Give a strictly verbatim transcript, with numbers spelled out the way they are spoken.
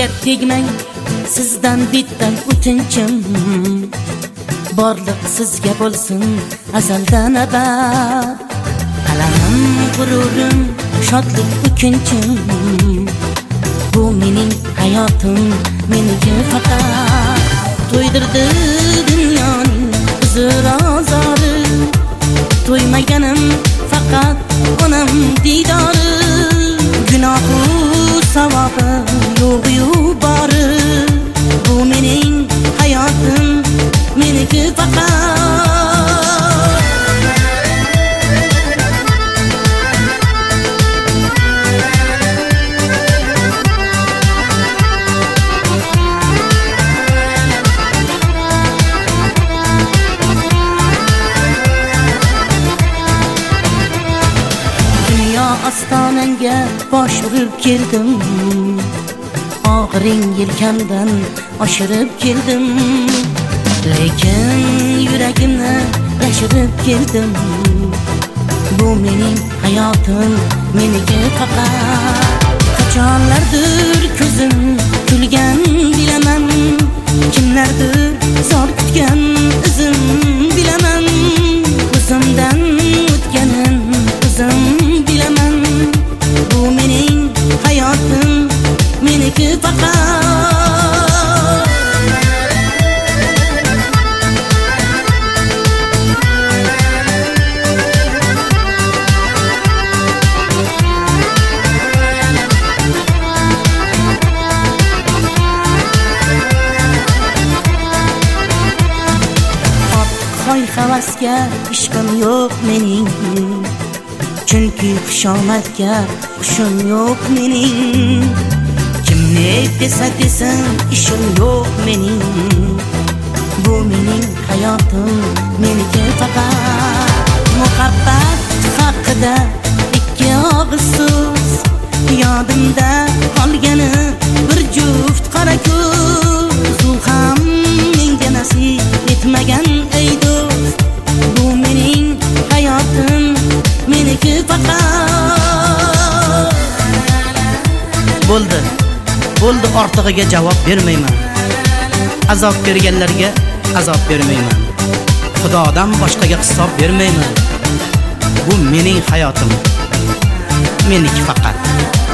Menga tegmang, sizdan bitta o'tinchim. Borliq sizga bo'lsin azaldan abad. Alamim, g'ururim, shodlik o'kinchim. Bu mening hayotim, meniki faqat. To'ydirdi dunyoning huzur ozori. To'ymaganim faqat onam didori. Gunohu savobi yo'q-yu bori. Bu mening hayotim, meniki faqat. Ostonangga bosh urib keldim. Og'iring yelkamdan oshirib keldim. Lekin yuragimni yashirib keldim. Bu mening hayotim, meniki faqat. Qachonlardir ko'zim kulgan bilaman. Kimlardir zor kutgan izim bilaman. O'zimdan o'tganin o'zim bilaman. Bu mening hayotim, meniki faqat. Qo'y havasga ishqim yo'q mening. Chunki xushomadga hushim yo'q mening. Kimni desa desin ishim yo'q mening. Bu mening hayotim, meniki faqat. Muhabbat haqida ikki og'iz so'z yodimda qolgani bir juft qora ko'z. U ham menga nasib etmagan ey do'st. Bu mening hayotim, meniki faqat. Bo'ldi, bo'ldi, ortig'iga javob bermayman. Azob berganlarga azob bermayman. Xudodan boshqaga hisob bermayman. Bu mening hayotim, meniki faqat.